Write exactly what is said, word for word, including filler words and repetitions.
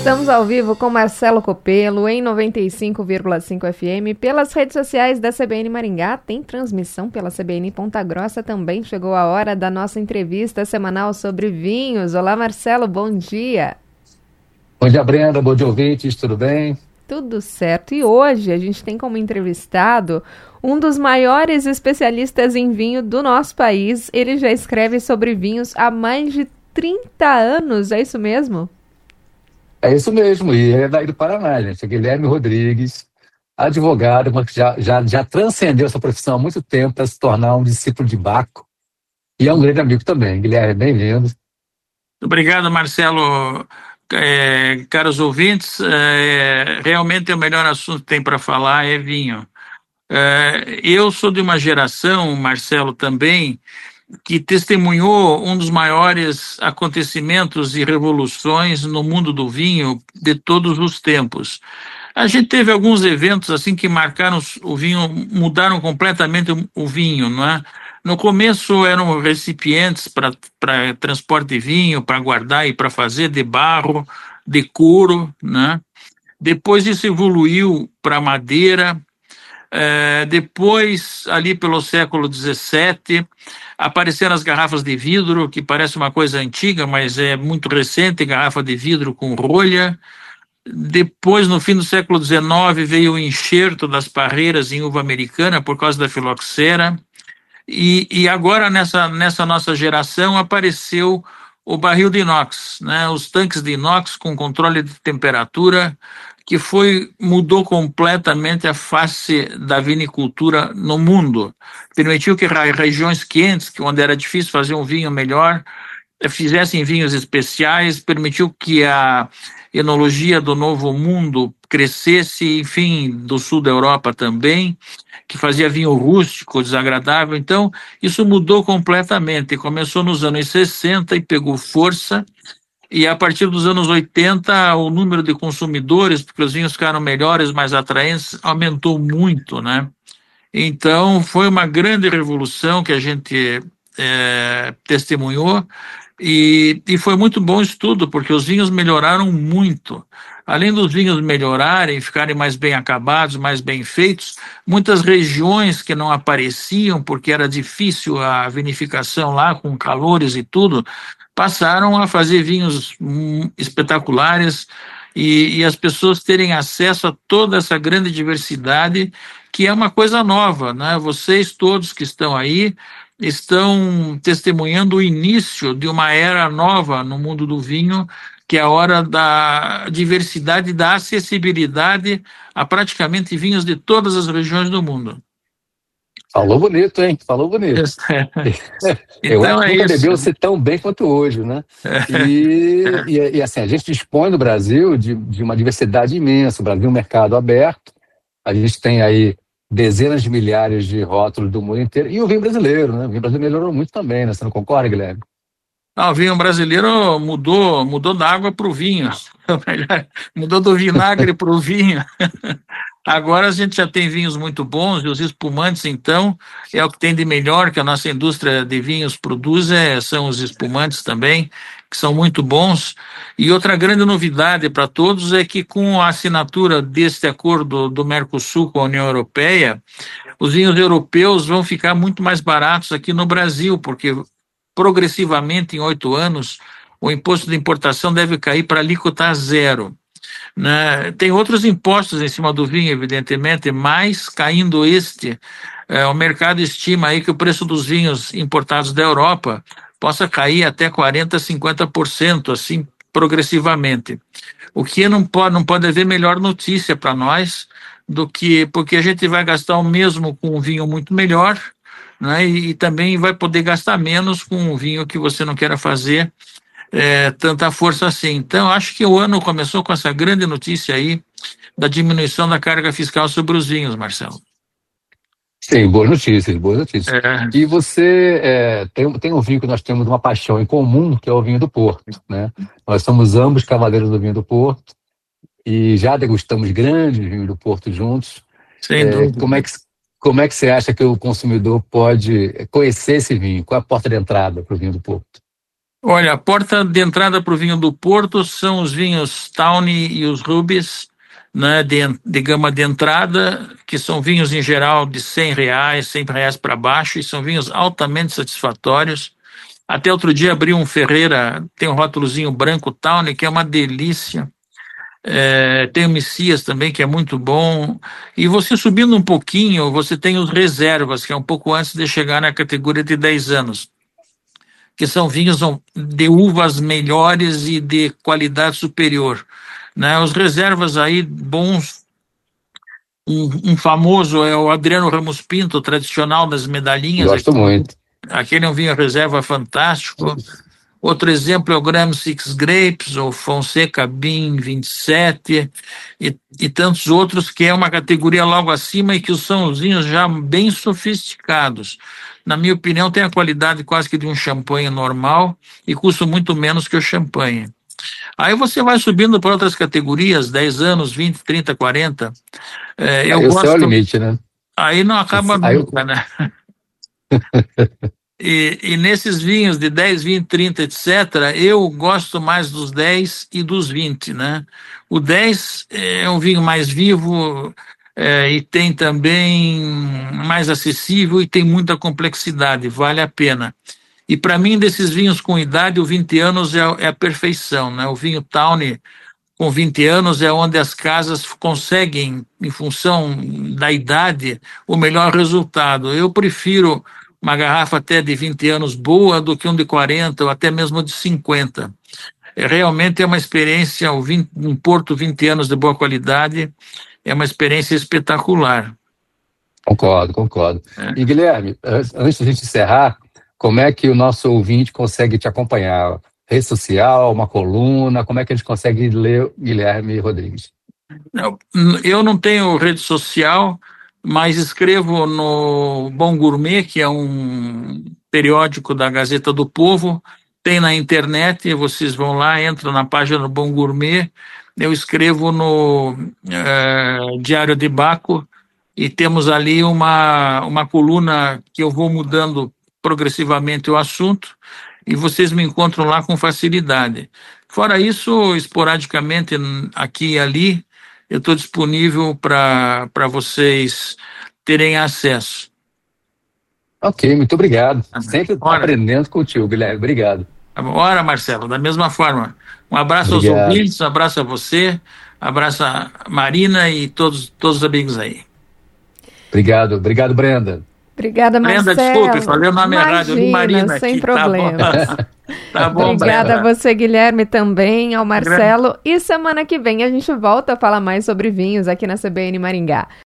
Estamos ao vivo com Marcelo Copelo em noventa e cinco vírgula cinco F M. Pelas redes sociais da C B N Maringá, tem transmissão pela C B N Ponta Grossa também. Chegou a hora da nossa entrevista semanal sobre vinhos. Olá, Marcelo, bom dia. Bom dia, Brenda, bom dia, ouvintes, tudo bem? Tudo certo. E hoje a gente tem como entrevistado um dos maiores especialistas em vinho do nosso país. Ele já escreve sobre vinhos há mais de trinta anos, é isso mesmo? É isso mesmo, e é daí do Paraná, gente. É Guilherme Rodrigues, advogado, mas que já, já, já transcendeu essa profissão há muito tempo para se tornar um discípulo de Baco. E é um grande amigo também. Guilherme, bem-vindo. Obrigado, Marcelo. É, caros ouvintes, é, realmente é o melhor assunto que tem para falar é vinho. É, eu sou de uma geração, Marcelo também, que testemunhou um dos maiores acontecimentos e revoluções no mundo do vinho de todos os tempos. A gente teve alguns eventos assim que marcaram o vinho, mudaram completamente o, o vinho, não é? No começo eram recipientes para para transporte de vinho, para guardar e para fazer de barro, de couro, né? Depois isso evoluiu para madeira. É, depois, ali pelo século dezessete, apareceram as garrafas de vidro, que parece uma coisa antiga, mas é muito recente, garrafa de vidro com rolha. Depois, no fim do século dezenove, veio o enxerto das parreiras em uva americana por causa da filoxera. E, e agora, nessa, nessa nossa geração, apareceu o barril de inox, né? Os tanques de inox com controle de temperatura, que foi, mudou completamente a face da vinicultura no mundo. Permitiu que regiões quentes, onde era difícil fazer um vinho melhor, fizessem vinhos especiais, permitiu que a enologia do Novo Mundo crescesse, enfim, do sul da Europa também, que fazia vinho rústico, desagradável. Então, isso mudou completamente. Começou nos anos sessenta e pegou força, e a partir dos anos oitenta, o número de consumidores, porque os vinhos ficaram melhores, mais atraentes, aumentou muito, né? Então, foi uma grande revolução que a gente é, testemunhou, e, e foi muito bom isso tudo, porque os vinhos melhoraram muito. Além dos vinhos melhorarem, ficarem mais bem acabados, mais bem feitos, muitas regiões que não apareciam, porque era difícil a vinificação lá, com calores e tudo, passaram a fazer vinhos hum, espetaculares, e, e as pessoas terem acesso a toda essa grande diversidade, que é uma coisa nova, né? Vocês todos que estão aí estão testemunhando o início de uma era nova no mundo do vinho, que é a hora da diversidade e da acessibilidade a praticamente vinhos de todas as regiões do mundo. Falou bonito, hein? Falou bonito. Eu Então acho que é nunca isso. bebeu-se tão bem quanto hoje, né? E, e, e, assim, a gente dispõe no Brasil de, de uma diversidade imensa. O Brasil é um mercado aberto. A gente tem aí dezenas de milhares de rótulos do mundo inteiro. E o vinho brasileiro, né? O vinho brasileiro melhorou muito também, né? Você não concorda, Guilherme? Ah, o vinho brasileiro mudou, mudou da água para o vinho, mudou do vinagre para o vinho. Agora a gente já tem vinhos muito bons, e os espumantes, então, é o que tem de melhor que a nossa indústria de vinhos produz, é, são os espumantes também, que são muito bons. E outra grande novidade para todos é que, com a assinatura deste acordo do Mercosul com a União Europeia, os vinhos europeus vão ficar muito mais baratos aqui no Brasil, porque progressivamente, em oito anos, o imposto de importação deve cair para alíquota zero, né? Tem outros impostos em cima do vinho, evidentemente, mas caindo este, é, o mercado estima aí que o preço dos vinhos importados da Europa possa cair até quarenta por cento, cinquenta por cento, assim, progressivamente. O que não pode, não pode haver melhor notícia para nós do que, porque a gente vai gastar o mesmo com um vinho muito melhor, né? E, e também vai poder gastar menos com um vinho que você não queira fazer é, tanta força assim. Então, acho que o ano começou com essa grande notícia aí da diminuição da carga fiscal sobre os vinhos, Marcelo. Sim, boas notícias, boas notícias. É, E você é, tem, tem um vinho que nós temos uma paixão em comum, que é o vinho do Porto, né? Nós somos ambos cavaleiros do vinho do Porto e já degustamos grandes vinhos do Porto juntos. sem É, como é dúvida. que, como é que você acha que o consumidor pode conhecer esse vinho? Qual é a porta de entrada para o vinho do Porto? Olha, a porta de entrada para o vinho do Porto são os vinhos Tawny e os Rubies, né, de, de gama de entrada, que são vinhos em geral de cem reais, cem reais para baixo, e são vinhos altamente satisfatórios. Até outro dia abri um Ferreira, tem um rótulozinho branco Tawny, que é uma delícia. É, tem o Messias também, que é muito bom. E você subindo um pouquinho, você tem os reservas, que é um pouco antes de chegar na categoria de dez anos, que são vinhos de uvas melhores e de qualidade superior. Né? Os reservas aí bons, um, um famoso é o Adriano Ramos Pinto, tradicional das medalhinhas. Gosto aquele, muito. aquele é um vinho reserva fantástico. Outro exemplo é o Graham Six Grapes, ou Fonseca Bean vinte e sete, e, e tantos outros, que é uma categoria logo acima e que são os vinhos já bem sofisticados. Na minha opinião, tem a qualidade quase que de um champanhe normal e custa muito menos que o champanhe. Aí você vai subindo para outras categorias, dez anos, vinte, trinta, quarenta. É, eu Aí o gosto... céu é o limite, né? Aí não acaba Aí nunca, eu... né? E, e nesses vinhos de dez, vinte, trinta, etcétera, eu gosto mais dos dez e dos vinte, né? O dez é um vinho mais vivo é, e tem também mais acessível e tem muita complexidade, vale a pena. E para mim, desses vinhos com idade, o vinte anos é, é a perfeição, né? O vinho Tawny com vinte anos é onde as casas conseguem, em função da idade, o melhor resultado. Eu prefiro uma garrafa até de vinte anos boa do que um de quarenta ou até mesmo de cinquenta. É, realmente é uma experiência, um Porto vinte anos de boa qualidade, é uma experiência espetacular. Concordo, concordo. É. E Guilherme, antes de a gente encerrar, como é que o nosso ouvinte consegue te acompanhar? Rede social, uma coluna, como é que a gente consegue ler Guilherme Rodrigues? Eu não tenho rede social, mas escrevo no Bom Gourmet, que é um periódico da Gazeta do Povo, tem na internet, vocês vão lá, entram na página do Bom Gourmet, eu escrevo no é, Diário de Baco, e temos ali uma, uma coluna que eu vou mudando progressivamente o assunto, e vocês me encontram lá com facilidade. Fora isso, esporadicamente, aqui e ali, eu estou disponível para vocês terem acesso. Ok, muito obrigado. Sempre Ora. aprendendo contigo, Guilherme. Obrigado. Ora, Marcelo, da mesma forma. Um abraço obrigado. aos ouvintes, um abraço a você, um abraço a Marina e todos, todos os amigos aí. Obrigado, obrigado, Brenda. Obrigada, Marcelo. Brenda, desculpe, falei o nome Imagina, errado. Eu li Marina sem aqui, problemas. Tá bom, tá bom Obrigada Brenda. a você, Guilherme, também, ao Marcelo. E semana que vem a gente volta a falar mais sobre vinhos aqui na C B N Maringá.